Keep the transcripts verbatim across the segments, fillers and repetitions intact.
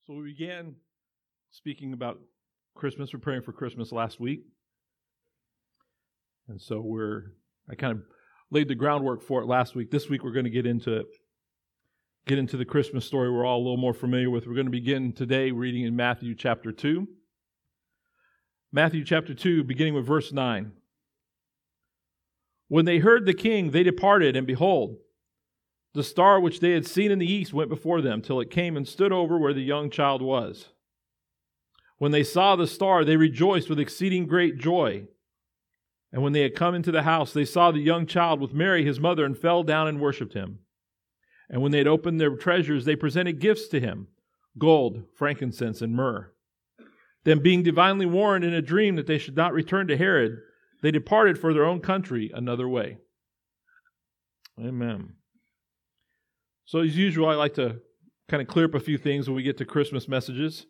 So we began speaking about Christmas, preparing for Christmas last week. And so we're, I kind of laid the groundwork for it last week. This week we're going to get into it, get into the Christmas story we're all a little more familiar with. We're going to begin today reading in Matthew chapter two. Matthew chapter two, beginning with verse nine. When they heard the king, they departed, and behold, the star which they had seen in the east went before them, till it came and stood over where the young child was. When they saw the star, they rejoiced with exceeding great joy. And when they had come into the house, they saw the young child with Mary his mother, and fell down and worshipped him. And when they had opened their treasures, they presented gifts to him, gold, frankincense, and myrrh. Then, being divinely warned in a dream that they should not return to Herod, they departed for their own country another way. Amen. So as usual, I like to kind of clear up a few things when we get to Christmas messages.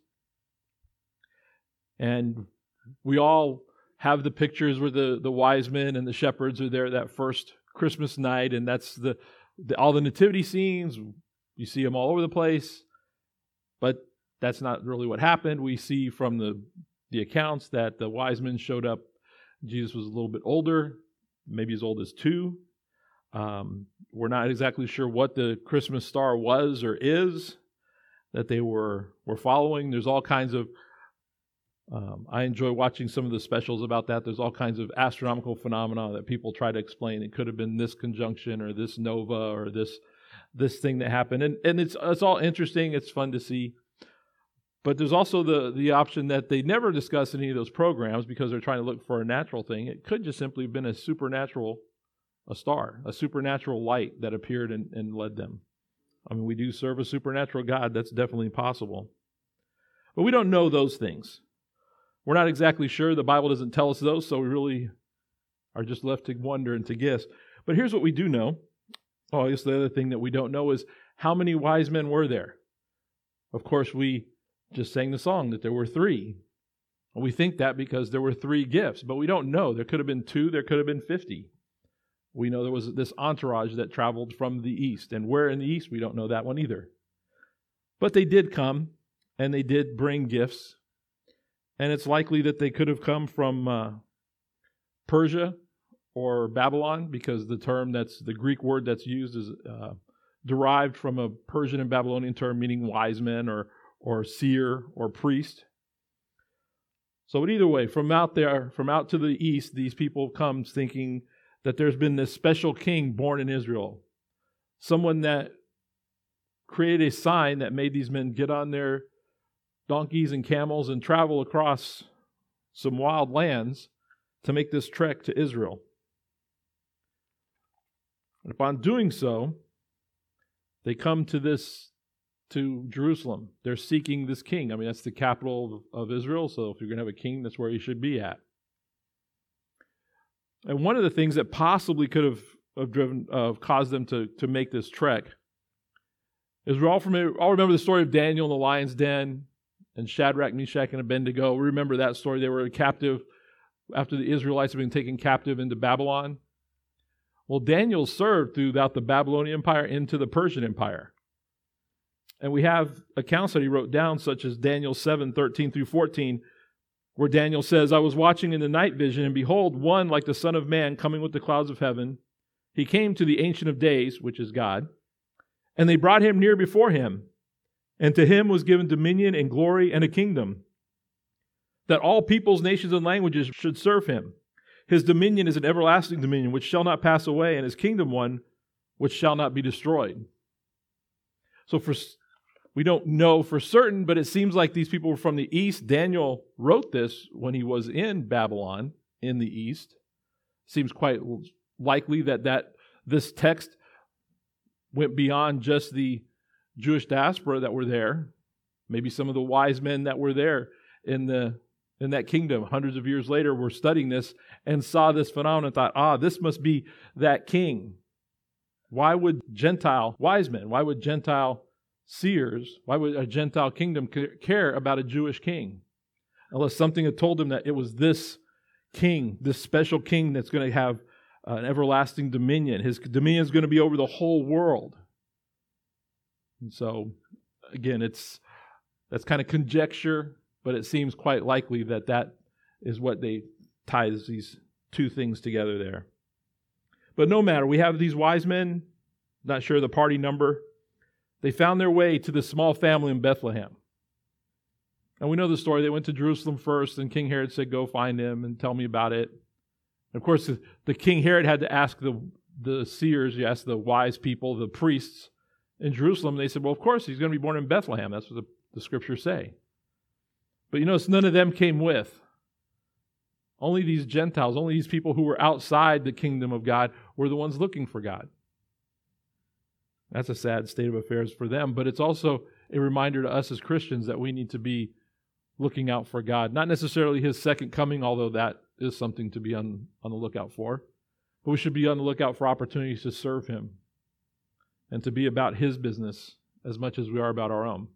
And we all have the pictures where the, the wise men and the shepherds are there that first Christmas night, and that's the, the all the nativity scenes. You see them all over the place, but that's not really what happened. We see from the, the accounts that the wise men showed up. Jesus was a little bit older, maybe as old as two. Um, we're not exactly sure what the Christmas star was or is that they were were following. There's all kinds of, um, I enjoy watching some of the specials about that. There's all kinds of astronomical phenomena that people try to explain. It could have been this conjunction or this nova or this this thing that happened. And and it's it's all interesting. It's fun to see. But there's also the, the option that they never discuss in any of those programs because they're trying to look for a natural thing. It could just simply have been a supernatural A star, a supernatural light that appeared and, and led them. I mean, we do serve a supernatural God. That's definitely possible. But we don't know those things. We're not exactly sure. The Bible doesn't tell us those, so we really are just left to wonder and to guess. But here's what we do know. Oh, I guess the other thing that we don't know is how many wise men were there? Of course, we just sang the song that there were three. We think that because there were three gifts, but we don't know. There could have been two, there could have been fifty. We know there was this entourage that traveled from the east. And where in the east, we don't know that one either. But they did come, and they did bring gifts. And it's likely that they could have come from uh, Persia or Babylon, because the term that's, the Greek word that's used is uh, derived from a Persian and Babylonian term meaning wise men or, or seer or priest. So but either way, from out there, from out to the east, these people come thinking that there's been this special king born in Israel. Someone that created a sign that made these men get on their donkeys and camels and travel across some wild lands to make this trek to Israel. And upon doing so, they come to this, to Jerusalem. They're seeking this king. I mean, that's the capital of, of Israel, so if you're going to have a king, that's where he should be at. And one of the things that possibly could have, have driven, uh, caused them to, to make this trek is we all, familiar, all remember the story of Daniel in the lion's den and Shadrach, Meshach, and Abednego. We remember that story. They were captive after the Israelites had been taken captive into Babylon. Well, Daniel served throughout the Babylonian Empire into the Persian Empire. And we have accounts that he wrote down, such as Daniel seven, thirteen through fourteen, where Daniel says, I was watching in the night vision, and behold, one like the Son of Man coming with the clouds of heaven. He came to the Ancient of Days, which is God, and they brought him near before him. And to him was given dominion and glory and a kingdom, that all peoples, nations, and languages should serve him. His dominion is an everlasting dominion, which shall not pass away, and his kingdom one, which shall not be destroyed. So for We don't know for certain, but it seems like these people were from the east. Daniel wrote this when he was in Babylon in the east. Seems quite likely that, that this text went beyond just the Jewish diaspora that were there. Maybe some of the wise men that were there in the in that kingdom hundreds of years later were studying this and saw this phenomenon and thought, ah, this must be that king. Why would Gentile wise men, why would Gentile seers, why would a Gentile kingdom care about a Jewish king? Unless something had told them that it was this king, this special king that's going to have an everlasting dominion. His dominion is going to be over the whole world. And so, again, it's That's kind of conjecture, but it seems quite likely that that is what they ties these two things together there. But no matter, we have these wise men, not sure the party number. They found their way to this small family in Bethlehem. And we know the story. They went to Jerusalem first, and King Herod said, go find him and tell me about it. And of course, the, the King Herod had to ask the, the seers, he asked the wise people, the priests in Jerusalem. They said, well, of course, he's going to be born in Bethlehem. That's what the, the scriptures say. But you notice none of them came with. Only these Gentiles, only these people who were outside the kingdom of God were the ones looking for God. That's a sad state of affairs for them, but it's also a reminder to us as Christians that we need to be looking out for God. Not necessarily His second coming, although that is something to be on, on the lookout for. But we should be on the lookout for opportunities to serve Him and to be about His business as much as we are about our own.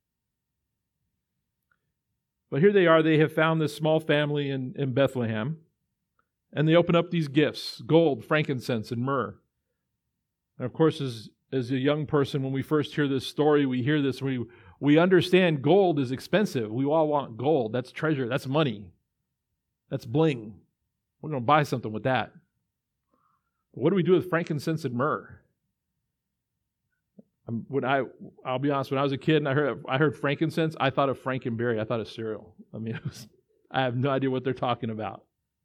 But here they are, they have found this small family in, in Bethlehem, and they open up these gifts, gold, frankincense, and myrrh. And of course, as, as a young person, when we first hear this story, we hear this, we, we understand gold is expensive. We all want gold. That's treasure. That's money. That's bling. We're going to buy something with that. But what do we do with frankincense and myrrh? When I, I'll be honest, when I was a kid and I heard I heard frankincense, I thought of Frankenberry. I thought of cereal. I mean, it was, I have no idea what they're talking about.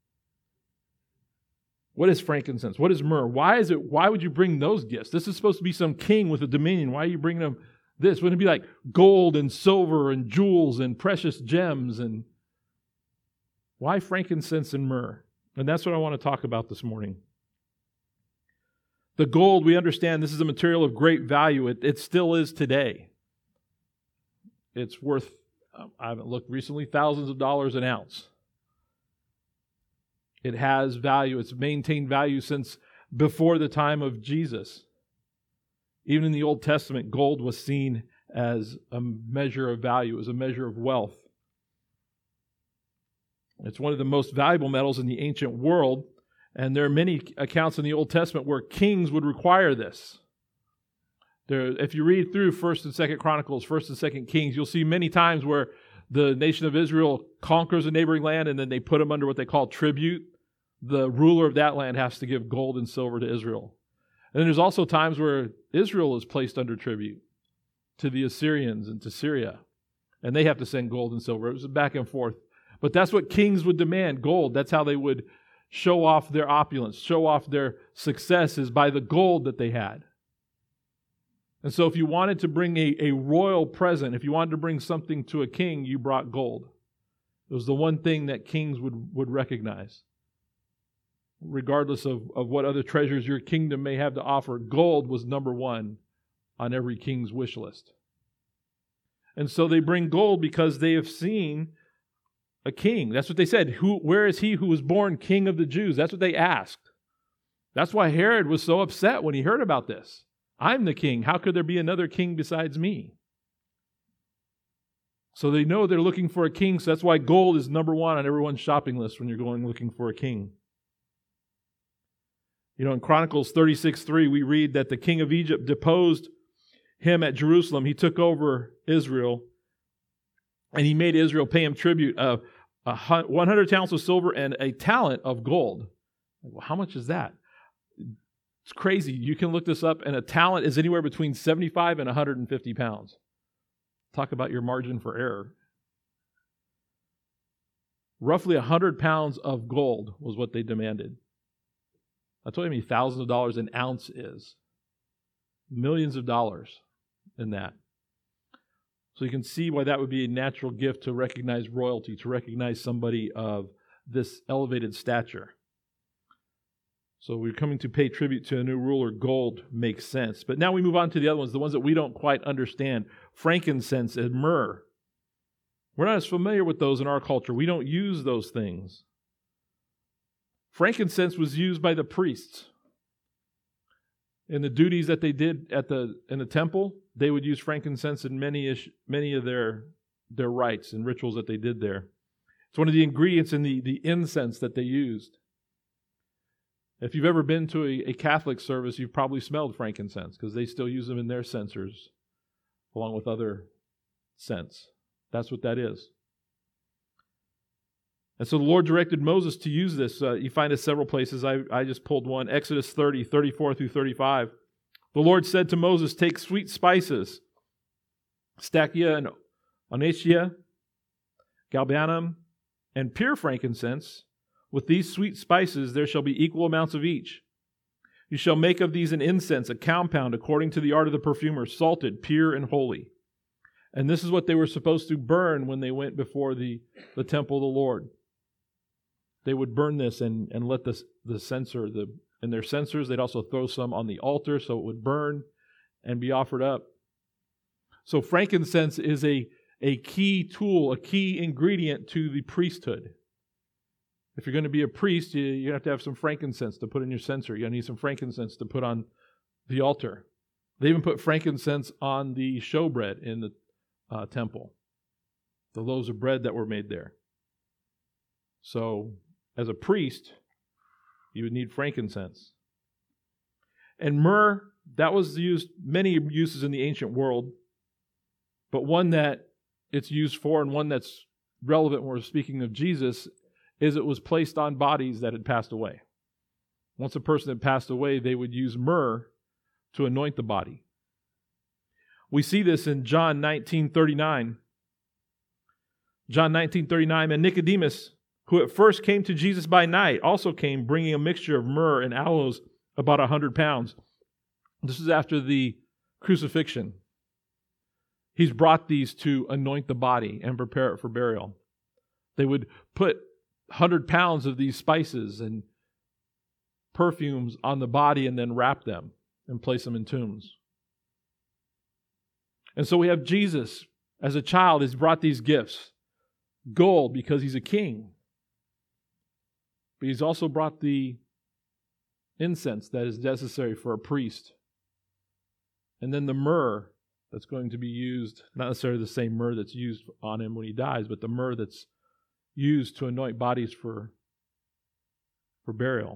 What is frankincense? What is myrrh? Why is it? Why would you bring those gifts? This is supposed to be some king with a dominion. Why are you bringing them this? Wouldn't it be like gold and silver and jewels and precious gems? And why frankincense and myrrh? And that's what I want to talk about this morning. The gold, we understand this is a material of great value. It, it still is today. It's worth, I haven't looked recently, thousands of dollars an ounce. It has value. It's maintained value since before the time of Jesus. Even in the Old Testament, gold was seen as a measure of value, as a measure of wealth. It's one of the most valuable metals in the ancient world. And there are many accounts in the Old Testament where kings would require this. There, if you read through First and Second Chronicles, First and Second Kings, you'll see many times where the nation of Israel conquers a neighboring land and then they put them under what they call tribute. The ruler of that land has to give gold and silver to Israel. And then there's also times where Israel is placed under tribute to the Assyrians and to Syria. And they have to send gold and silver. It was back and forth. But that's what kings would demand, gold. That's how they would show off their opulence, show off their successes by the gold that they had. And so if you wanted to bring a, a royal present, if you wanted to bring something to a king, you brought gold. It was the one thing that kings would, would recognize. Regardless of, of what other treasures your kingdom may have to offer, gold was number one on every king's wish list. And so they bring gold because they have seen a king. That's what they said. Who, where is he who was born king of the Jews? That's what they asked. That's why Herod was so upset when he heard about this. I'm the king. How could there be another king besides me? So they know they're looking for a king, so that's why gold is number one on everyone's shopping list when you're going looking for a king. You know, in Chronicles thirty-six three, we read that the king of Egypt deposed him at Jerusalem. He took over Israel, and he made Israel pay him tribute of one hundred talents of silver and a talent of gold. Well, how much is that? It's crazy. You can look this up, and a talent is anywhere between seventy-five and one hundred fifty pounds. Talk about your margin for error. Roughly one hundred pounds of gold was what they demanded. That's what I mean, thousands of dollars an ounce is. Millions of dollars in that. So you can see why that would be a natural gift to recognize royalty, to recognize somebody of this elevated stature. So we're coming to pay tribute to a new ruler. Gold makes sense. But now we move on to the other ones, the ones that we don't quite understand. Frankincense and myrrh. We're not as familiar with those in our culture. We don't use those things. Frankincense was used by the priests. In the duties that they did at the in the temple, they would use frankincense in many ish, many of their their rites and rituals that they did there. It's one of the ingredients in the, the incense that they used. If you've ever been to a, a Catholic service, you've probably smelled frankincense because they still use them in their censers along with other scents. That's what that is. And so the Lord directed Moses to use this. Uh, you find it several places. I, I just pulled one. Exodus thirty, thirty-four through thirty-five. The Lord said to Moses, take sweet spices, staccia and onychia, galbanum, and pure frankincense. With these sweet spices there shall be equal amounts of each. You shall make of these an incense, a compound according to the art of the perfumer, salted, pure, and holy. And this is what they were supposed to burn when they went before the, the temple of the Lord. They would burn this and, and let the, the censer, the, in their censers, they'd also throw some on the altar so it would burn and be offered up. So frankincense is a, a key tool, a key ingredient to the priesthood. If you're going to be a priest, you, you have to have some frankincense to put in your censer. You're going to need some frankincense to put on the altar. They even put frankincense on the showbread in the uh, temple, the loaves of bread that were made there. So, as a priest, you would need frankincense. And myrrh, that was used, many uses in the ancient world, but one that it's used for and one that's relevant when we're speaking of Jesus is it was placed on bodies that had passed away. Once a person had passed away, they would use myrrh to anoint the body. We see this in John nineteen thirty-nine. John nineteen thirty-nine, and Nicodemus, who at first came to Jesus by night, also came bringing a mixture of myrrh and aloes, about a hundred pounds. This is after the crucifixion. He's brought these to anoint the body and prepare it for burial. They would put one hundred pounds of these spices and perfumes on the body and then wrap them and place them in tombs. And so we have Jesus as a child. He's brought these gifts. Gold because he's a king. But he's also brought the incense that is necessary for a priest. And then the myrrh that's going to be used, not necessarily the same myrrh that's used on him when he dies, but the myrrh that's used to anoint bodies for, for burial.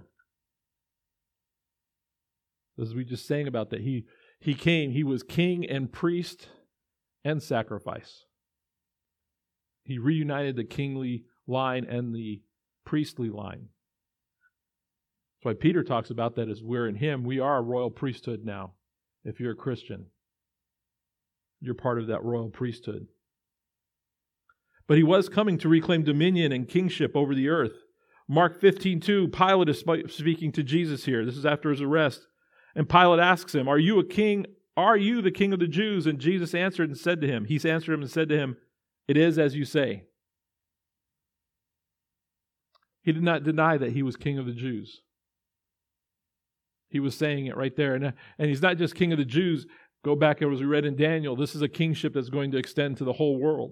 As we just sang about that, he, he came, he was king and priest and sacrifice. He reunited the kingly line and the priestly line. That's why Peter talks about that as we're in him. We are a royal priesthood now. If you're a Christian, you're part of that royal priesthood. But he was coming to reclaim dominion and kingship over the earth. Mark fifteen two, Pilate is speaking to Jesus here. This is after his arrest. And Pilate asks him, Are you a king? Are you the king of the Jews? And Jesus answered and said to him, He answered him and said to him, It is as you say. He did not deny that he was king of the Jews. He was saying it right there. And, and he's not just king of the Jews. Go back as we read in Daniel. This is a kingship that's going to extend to the whole world.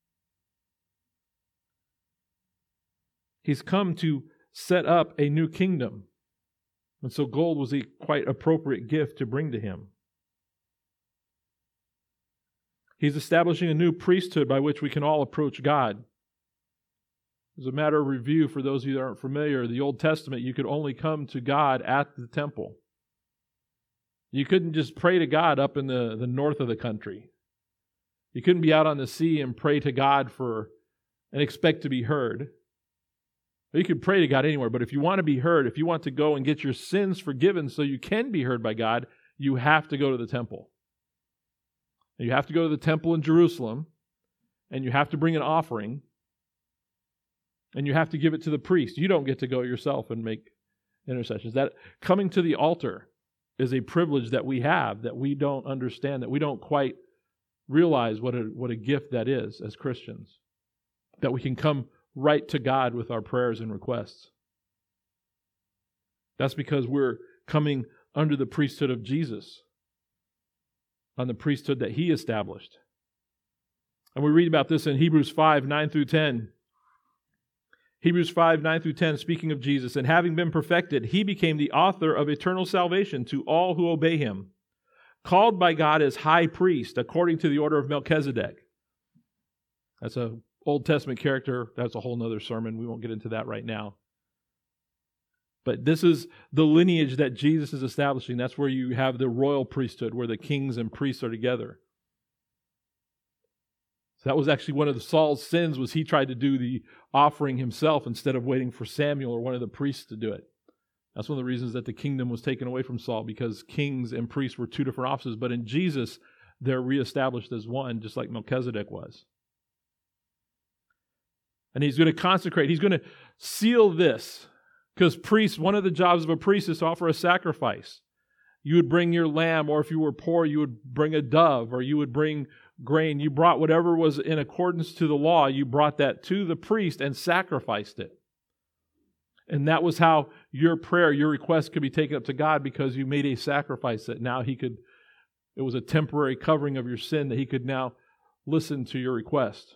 He's come to set up a new kingdom. And so gold was a quite appropriate gift to bring to him. He's establishing a new priesthood by which we can all approach God. As a matter of review, for those of you that aren't familiar, the Old Testament, you could only come to God at the temple. You couldn't just pray to God up in the, the north of the country. You couldn't be out on the sea and pray to God for and expect to be heard. You could pray to God anywhere, but if you want to be heard, if you want to go and get your sins forgiven so you can be heard by God, you have to go to the temple. And you have to go to the temple in Jerusalem, and you have to bring an offering, and you have to give it to the priest. You don't get to go yourself and make intercessions. That coming to the altar is a privilege that we have that we don't understand, that we don't quite realize what a, what a gift that is as Christians. That we can come right to God with our prayers and requests. That's because we're coming under the priesthood of Jesus, on the priesthood that He established. And we read about this in Hebrews five, nine through ten. Hebrews five, nine through ten, speaking of Jesus, and having been perfected, He became the author of eternal salvation to all who obey Him, called by God as high priest, according to the order of Melchizedek. That's a Old Testament character. That's a whole other sermon. We won't get into that right now. But this is the lineage that Jesus is establishing. That's where you have the royal priesthood, where the kings and priests are together. So that was actually one of the Saul's sins, was he tried to do the offering himself instead of waiting for Samuel or one of the priests to do it. That's one of the reasons that the kingdom was taken away from Saul, because kings and priests were two different offices. But in Jesus, they're reestablished as one, just like Melchizedek was. And he's going to consecrate, he's going to seal this. Because priests, one of the jobs of a priest is to offer a sacrifice. You would bring your lamb, or if you were poor, you would bring a dove, or you would bring grain. You brought whatever was in accordance to the law, you brought that to the priest and sacrificed it. And that was how your prayer, your request could be taken up to God, because you made a sacrifice that now he could, it was a temporary covering of your sin, that he could now listen to your request.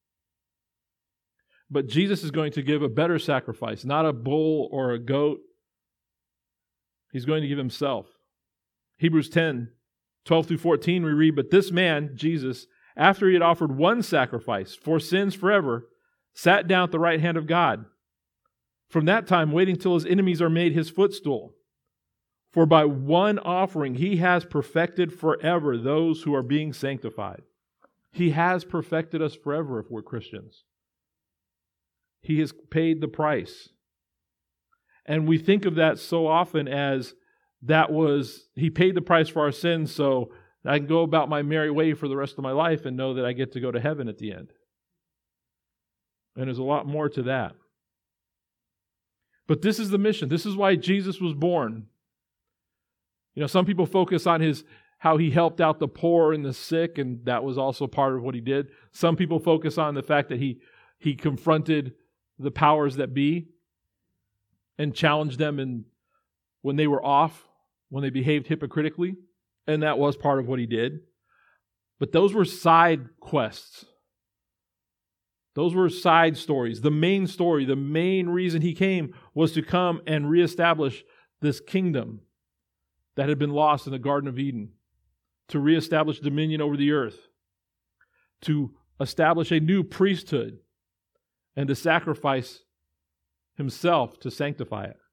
But Jesus is going to give a better sacrifice, not a bull or a goat. He's going to give himself. Hebrews ten, twelve through fourteen, we read, "But this man, Jesus, after he had offered one sacrifice for sins forever, sat down at the right hand of God. From that time, waiting till his enemies are made his footstool. For by one offering he has perfected forever those who are being sanctified." He has perfected us forever if we're Christians. He has paid the price. And we think of that so often as that was, he paid the price for our sins, so I can go about my merry way for the rest of my life and know that I get to go to heaven at the end. And there's a lot more to that. But this is the mission. This is why Jesus was born. You know, some people focus on his how he helped out the poor and the sick, and that was also part of what he did. Some people focus on the fact that he he confronted the powers that be and challenged them in, when they were off, when they behaved hypocritically, and that was part of what he did. But those were side quests. Those were side stories. The main story, the main reason he came was to come and reestablish this kingdom that had been lost in the Garden of Eden, to reestablish dominion over the earth, to establish a new priesthood, and to sacrifice himself to sanctify it.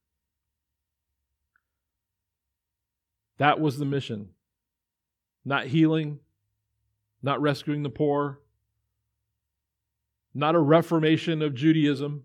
That was the mission. Not healing, not rescuing the poor, not a reformation of Judaism.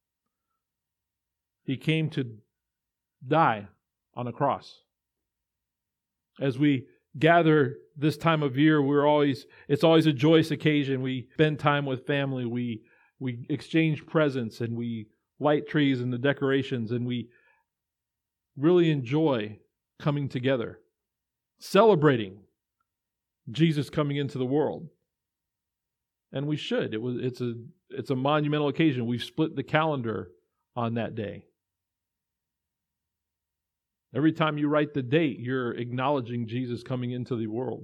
He came to die on a cross. As we gather this time of year, we're always it's always a joyous occasion. We spend time with family, we we exchange presents, and we light trees and the decorations, and we really enjoy coming together, celebrating Jesus coming into the world. And we should. It was it's a it's a monumental occasion. We've split the calendar on that day. Every time you write the date, you're acknowledging Jesus coming into the world.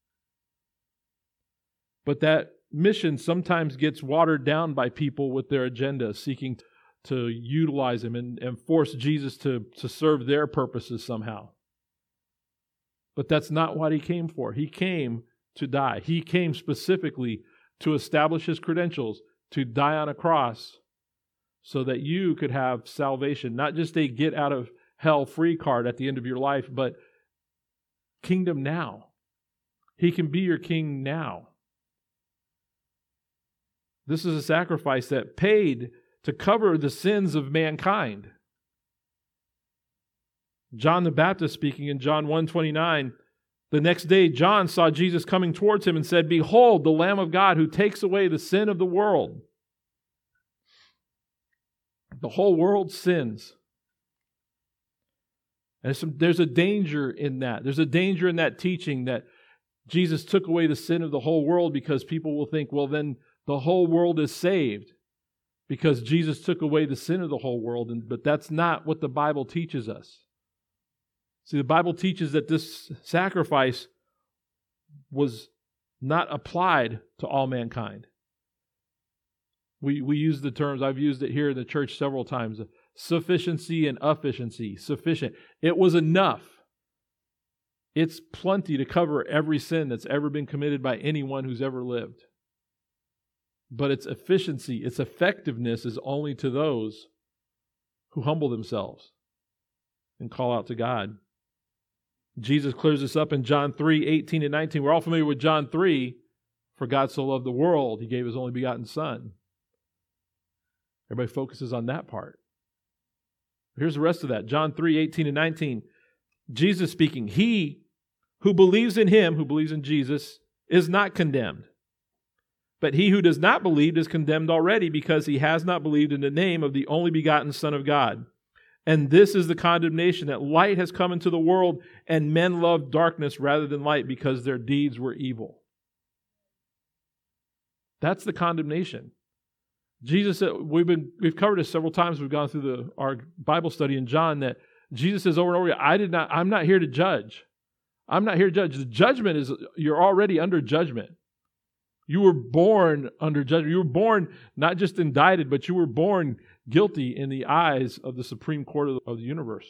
But that mission sometimes gets watered down by people with their agenda, seeking to utilize him and, and force Jesus to, to serve their purposes somehow. But that's not what he came for. He came to die. He came specifically to establish his credentials, to die on a cross so that you could have salvation, not just a get out of hell free card at the end of your life, but kingdom now. He can be your king now. This is a sacrifice that paid to cover the sins of mankind. John the Baptist speaking in John one twenty-nine, the next day John saw Jesus coming towards him and said, "Behold, the Lamb of God who takes away the sin of the world." The whole world sins. And there's, some, there's a danger in that. There's a danger in that teaching that Jesus took away the sin of the whole world, because people will think, well, then the whole world is saved because Jesus took away the sin of the whole world. And, but that's not what the Bible teaches us. See, the Bible teaches that this sacrifice was not applied to all mankind. We we use the terms, I've used it here in the church several times, sufficiency and efficiency. Sufficient. It was enough. It's plenty to cover every sin that's ever been committed by anyone who's ever lived. But its efficiency, its effectiveness is only to those who humble themselves and call out to God. Jesus clears this up in John three, eighteen and nineteen. We're all familiar with John three. For God so loved the world, he gave his only begotten Son. Everybody focuses on that part. Here's the rest of that. John three, eighteen and nineteen. Jesus speaking, he who believes in him, who believes in Jesus, is not condemned. But he who does not believe is condemned already, because he has not believed in the name of the only begotten Son of God. And this is the condemnation, that light has come into the world, and men love darkness rather than light, because their deeds were evil. That's the condemnation. Jesus said, we've been we've covered this several times. We've gone through the our Bible study in John, that Jesus says over and over again, I did not, I'm not here to judge. I'm not here to judge. The judgment is, you're already under judgment. You were born under judgment. You were born not just indicted, but you were born guilty in the eyes of the Supreme Court of the, of the universe.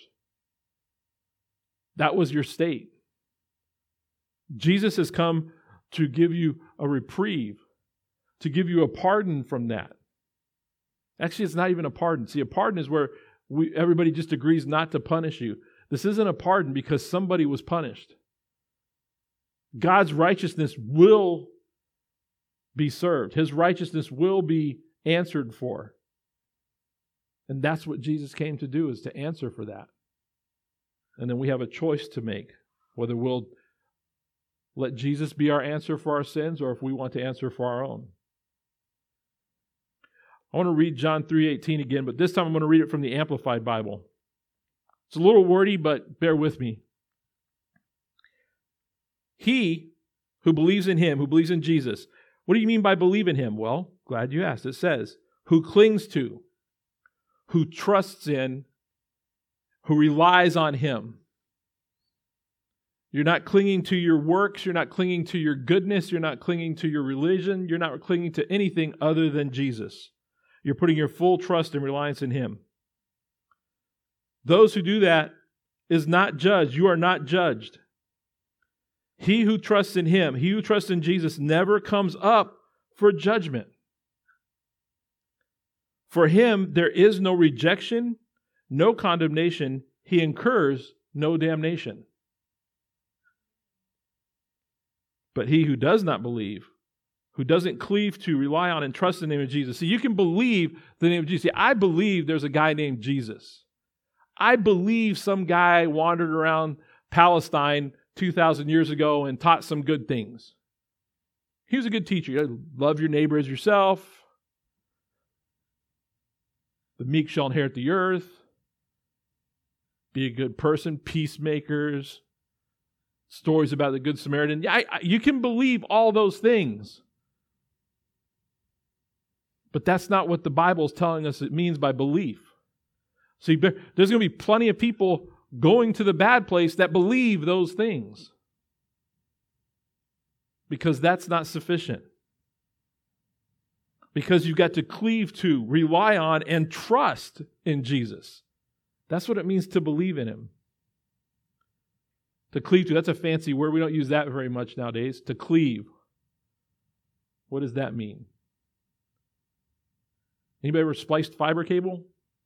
That was your state. Jesus has come to give you a reprieve, to give you a pardon from that. Actually, it's not even a pardon. See, a pardon is where we, everybody just agrees not to punish you. This isn't a pardon because somebody was punished. God's righteousness will be served. His righteousness will be answered for. And that's what Jesus came to do, is to answer for that. And then we have a choice to make, whether we'll let Jesus be our answer for our sins, or if we want to answer for our own. I want to read John three eighteen again, but this time I'm going to read it from the Amplified Bible. It's a little wordy, but bear with me. He who believes in him, who believes in Jesus. What do you mean by believe in him? Well, glad you asked. It says, who clings to, who trusts in, who relies on him. You're not clinging to your works. You're not clinging to your goodness. You're not clinging to your religion. You're not clinging to anything other than Jesus. You're putting your full trust and reliance in him. Those who do that is not judged. You are not judged. He who trusts in him, he who trusts in Jesus, never comes up for judgment. For him, there is no rejection, no condemnation. He incurs no damnation. But he who does not believe, who doesn't cleave to, rely on, and trust in the name of Jesus. See, you can believe the name of Jesus. See, I believe there's a guy named Jesus. I believe some guy wandered around Palestine two thousand years ago and taught some good things. He was a good teacher. You love your neighbor as yourself. The meek shall inherit the earth. Be a good person. Peacemakers. Stories about the Good Samaritan. Yeah, I, I, you can believe all those things. But that's not what the Bible is telling us it means by belief. See, there's going to be plenty of people going to the bad place that believe those things. Because that's not sufficient. Because you've got to cleave to, rely on, and trust in Jesus. That's what it means to believe in him. To cleave to, that's a fancy word. We don't use that very much nowadays. To cleave. What does that mean? Anybody ever spliced fiber cable?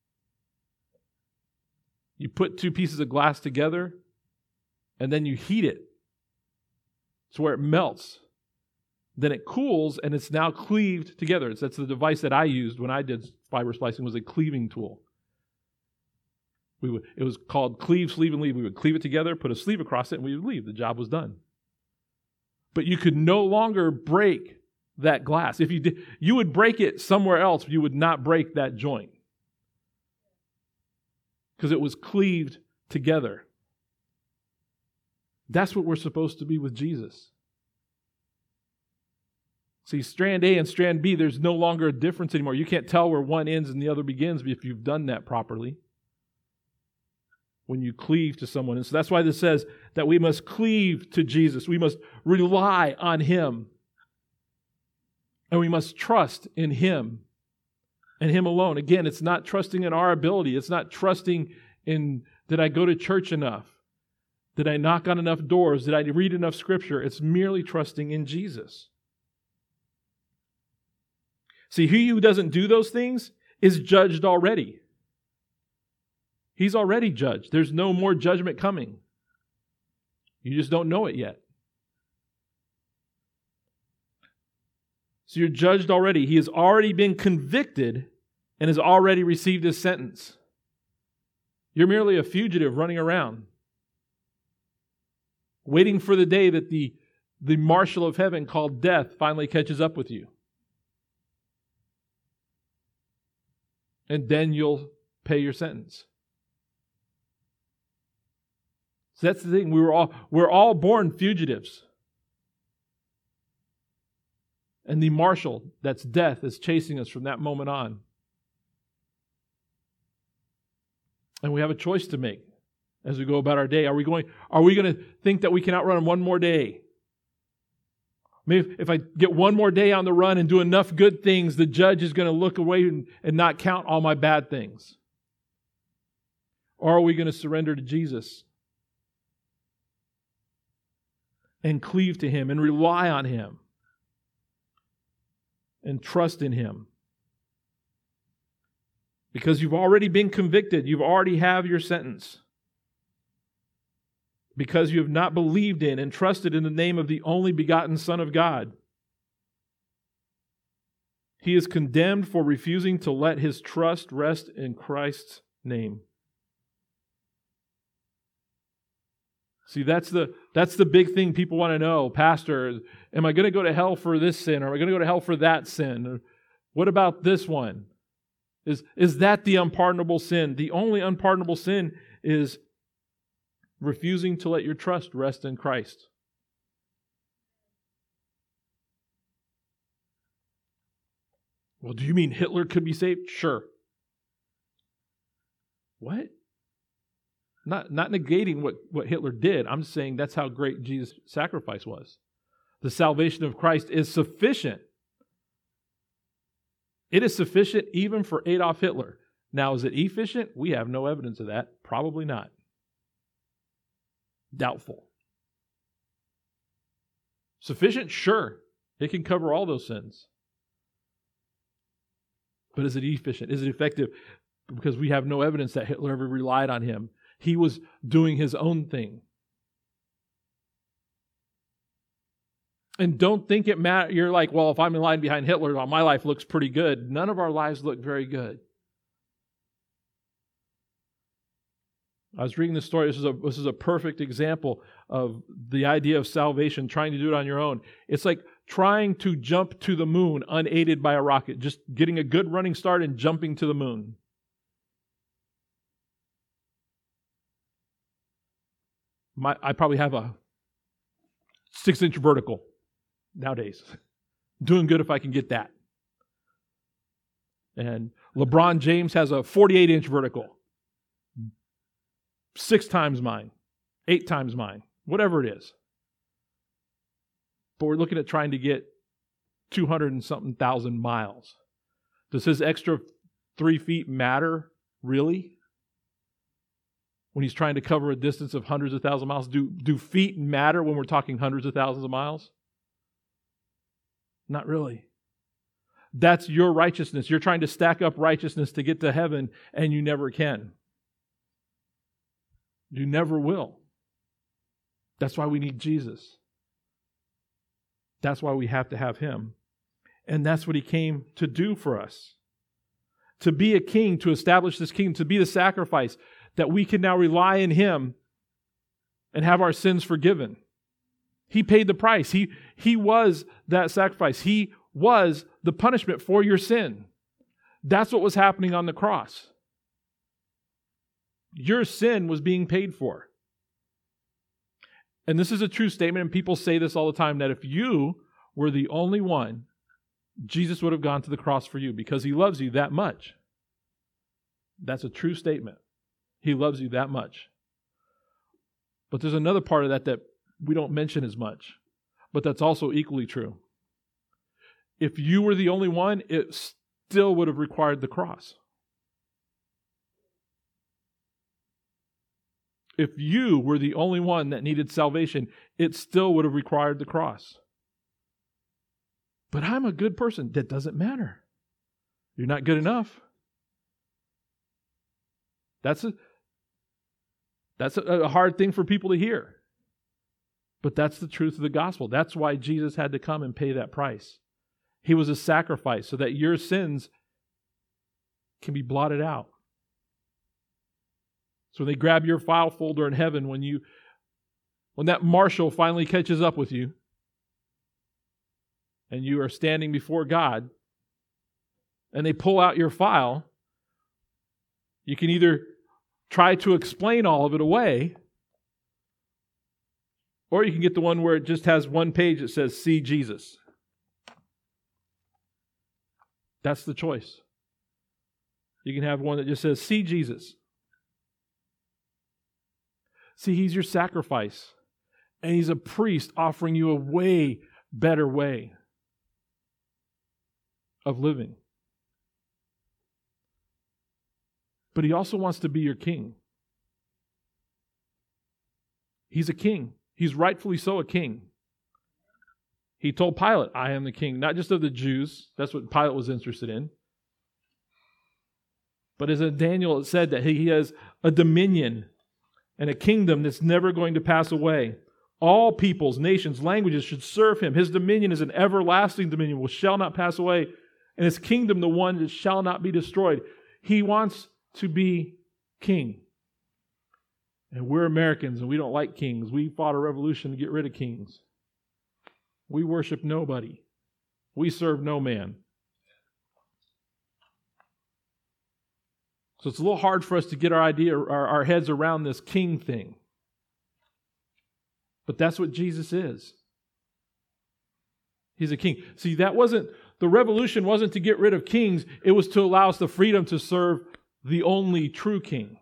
You put two pieces of glass together, and then you heat it. It's where it melts. Then it cools, and it's now cleaved together. That's the device that I used when I did fiber splicing, was a cleaving tool. We would, it was called cleave, sleeve, and leave. We would cleave it together, put a sleeve across it, and we would leave. The job was done. But you could no longer break that glass. If you did, you would break it somewhere else, but you would not break that joint. Because it was cleaved together. That's what we're supposed to be with Jesus. See, strand A and strand B, there's no longer a difference anymore. You can't tell where one ends and the other begins if you've done that properly. When you cleave to someone. And so that's why this says that we must cleave to Jesus. We must rely on him. And we must trust in him and him alone. Again, it's not trusting in our ability. It's not trusting in, did I go to church enough? Did I knock on enough doors? Did I read enough scripture? It's merely trusting in Jesus. See, he who doesn't do those things is judged already. He's already judged. There's no more judgment coming. You just don't know it yet. So you're judged already. He has already been convicted and has already received his sentence. You're merely a fugitive running around, waiting for the day that the, the marshal of heaven called death finally catches up with you. And then you'll pay your sentence. So that's the thing. We were all, we're all born fugitives. And the marshal, that's death, is chasing us from that moment on. And we have a choice to make as we go about our day. Are we going, are we going to think that we can outrun one more day? Maybe if, if I get one more day on the run and do enough good things, the judge is going to look away and, and not count all my bad things. Or are we going to surrender to Jesus and cleave to Him and rely on Him and trust in Him? Because you've already been convicted. You've already have your sentence. Because you have not believed in and trusted in the name of the only begotten Son of God. He is condemned for refusing to let his trust rest in Christ's name. See, that's the that's the big thing people want to know. Pastor, am I going to go to hell for this sin? Or am I going to go to hell for that sin? Or what about this one? Is, is that the unpardonable sin? The only unpardonable sin is refusing to let your trust rest in Christ. Well, do you mean Hitler could be saved? Sure. What? Not, not negating what, what Hitler did. I'm saying that's how great Jesus' sacrifice was. The salvation of Christ is sufficient. It is sufficient even for Adolf Hitler. Now, is it efficient? We have no evidence of that. Probably not. Doubtful. Sufficient? Sure. It can cover all those sins. But is it efficient? Is it effective? Because we have no evidence that Hitler ever relied on him. He was doing his own thing. And don't think it matters. You're like, well, if I'm in line behind Hitler, my life looks pretty good. None of our lives look very good. I was reading this story. This is a this is a perfect example of the idea of salvation, trying to do it on your own. It's like trying to jump to the moon unaided by a rocket, just getting a good running start and jumping to the moon. My, I probably have a six-inch vertical nowadays. Doing good if I can get that. And LeBron James has a forty-eight inch vertical. Six times mine. Eight times mine. Whatever it is. But we're looking at trying to get two hundred and something thousand miles. Does his extra three feet matter, really? When he's trying to cover a distance of hundreds of thousands of miles? Do, do feet matter when we're talking hundreds of thousands of miles? Not really. That's your righteousness. You're trying to stack up righteousness to get to heaven, and you never can. You never will. That's why we need Jesus. That's why we have to have Him. And that's what He came to do for us. To be a king, to establish this kingdom, to be the sacrifice, that we can now rely in Him and have our sins forgiven. He paid the price. He, he was that sacrifice. He was the punishment for your sin. That's what was happening on the cross. Your sin was being paid for. And this is a true statement, and people say this all the time, that if you were the only one, Jesus would have gone to the cross for you because He loves you that much. That's a true statement. He loves you that much. But there's another part of that that we don't mention as much, but that's also equally true. If you were the only one, it still would have required the cross. If you were the only one that needed salvation, it still would have required the cross. But I'm a good person. That doesn't matter. You're not good enough. That's a that's a, a hard thing for people to hear. But that's the truth of the gospel. That's why Jesus had to come and pay that price. He was a sacrifice so that your sins can be blotted out. So they grab your file folder in heaven when you, when that marshal finally catches up with you and you are standing before God and they pull out your file, you can either try to explain all of it away, or you can get the one where it just has one page that says, "See Jesus." That's the choice. You can have one that just says, "See Jesus." See, He's your sacrifice. And He's a priest offering you a way better way of living. But He also wants to be your king. He's a king. He's rightfully so a king. He told Pilate, "I am the king," not just of the Jews. That's what Pilate was interested in. But as in Daniel, it said that he has a dominion and a kingdom that's never going to pass away. All peoples, nations, languages should serve Him. His dominion is an everlasting dominion which shall not pass away, and His kingdom the one that shall not be destroyed. He wants to be king. And we're Americans and we don't like kings. We fought a revolution to get rid of kings. We worship nobody. We serve no man. So it's a little hard for us to get our idea, our, our heads around this king thing. But that's what Jesus is. He's a king. See, that wasn't, the revolution wasn't to get rid of kings. It was to allow us the freedom to serve the only true king.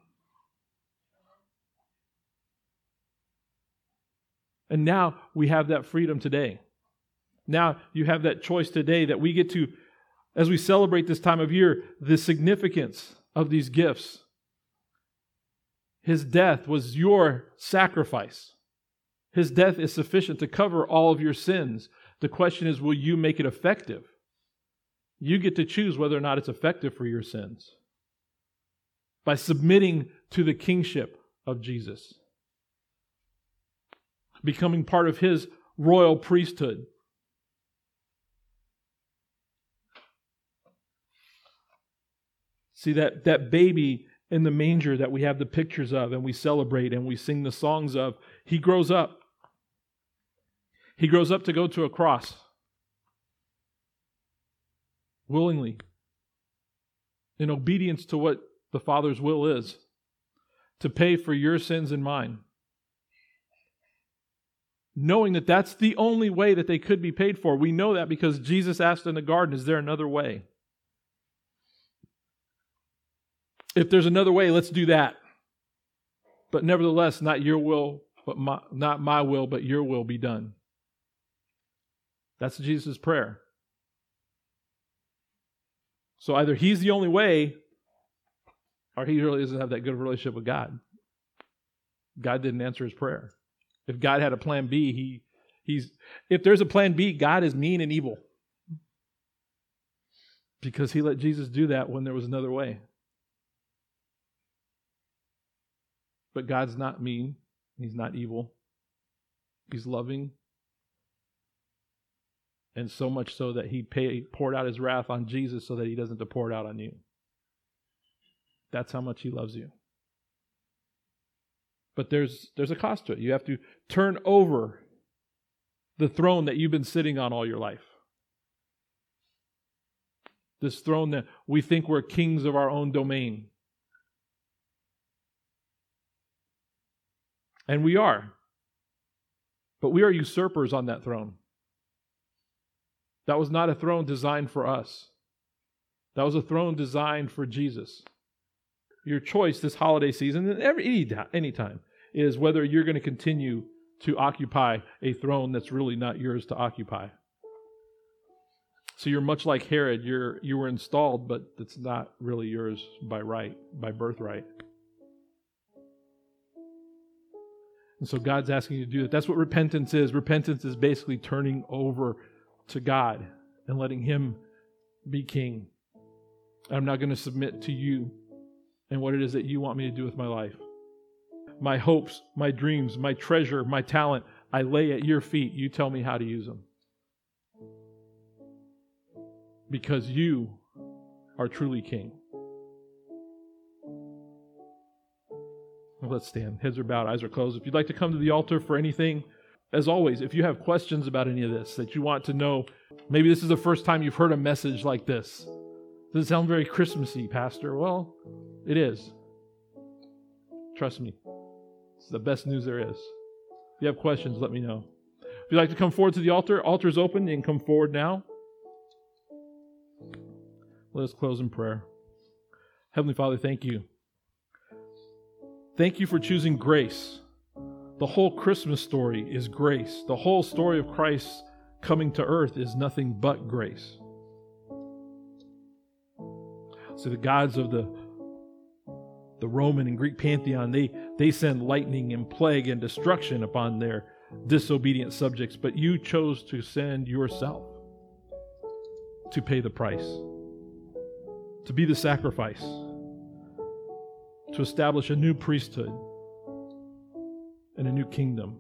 And now we have that freedom today. Now you have that choice today that we get to, as we celebrate this time of year, the significance of these gifts. His death was your sacrifice. His death is sufficient to cover all of your sins. The question is, will you make it effective? You get to choose whether or not it's effective for your sins by submitting to the kingship of Jesus, becoming part of His royal priesthood. See, that, that baby in the manger that we have the pictures of and we celebrate and we sing the songs of, he grows up. He grows up to go to a cross willingly, in obedience to what the Father's will is, to pay for your sins and mine. Knowing that that's the only way that they could be paid for. We know that because Jesus asked in the garden, "Is there another way? If there's another way, let's do that. But nevertheless, not your will, but my, not my will, but your will be done." That's Jesus' prayer. So either He's the only way, or He really doesn't have that good of a relationship with God. God didn't answer his prayer. If God had a plan B, he he's if there's a plan B, God is mean and evil. Because He let Jesus do that when there was another way. But God's not mean. He's not evil. He's loving. And so much so that He paid, poured out His wrath on Jesus so that He doesn't have to pour it out on you. That's how much He loves you. But there's there's a cost to it. You have to turn over the throne that you've been sitting on all your life. This throne that we think we're kings of our own domain. And we are. But we are usurpers on that throne. That was not a throne designed for us. That was a throne designed for Jesus. Your choice this holiday season, and every any time, is whether you're going to continue to occupy a throne that's really not yours to occupy. So you're much like Herod. You're you were installed, but it's not really yours by right, by birthright. And so God's asking you to do that. That's what repentance is. Repentance is basically turning over to God and letting Him be king. I'm not going to submit to you and what it is that you want me to do with my life. My hopes, my dreams, my treasure, my talent, I lay at your feet. You tell me how to use them. because you are truly King. Well, let's stand. Heads are bowed, eyes are closed. If you'd like to come to the altar for anything, as always, if you have questions about any of this that you want to know, maybe this is the first time you've heard a message like this. Does it sound very Christmassy, Pastor? Well, it is. Trust me. It's the best news there is. If you have questions, let me know. If you'd like to come forward to the altar, altar is open. You can come forward now. Let us close in prayer. Heavenly Father, thank you. Thank you for choosing grace. The whole Christmas story is grace. The whole story of Christ coming to earth is nothing but grace. So the gods of the, the Roman and Greek pantheon, they, they send lightning and plague and destruction upon their disobedient subjects, but you chose to send yourself to pay the price, to be the sacrifice, to establish a new priesthood and a new kingdom.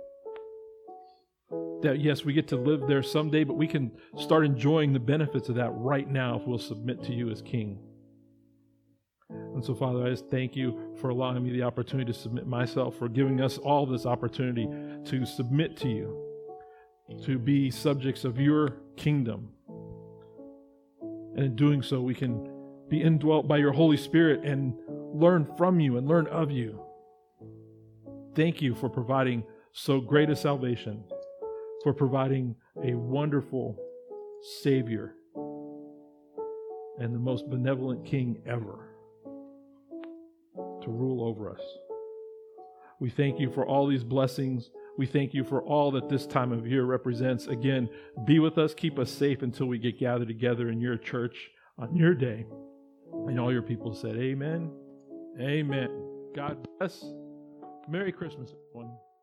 That, yes, we get to live there someday, but we can start enjoying the benefits of that right now if we'll submit to you as King. And so, Father, I just thank you for allowing me the opportunity to submit myself, for giving us all this opportunity to submit to you, to be subjects of your kingdom. And in doing so, we can be indwelt by your Holy Spirit and learn from you and learn of you. Thank you for providing so great a salvation, for providing a wonderful Savior and the most benevolent King ever to rule over us. We thank you for all these blessings. We thank you for all that this time of year represents. Again, be with us, keep us safe until we get gathered together in your church on your day. And all your people said, amen, amen. God bless. Merry Christmas, everyone.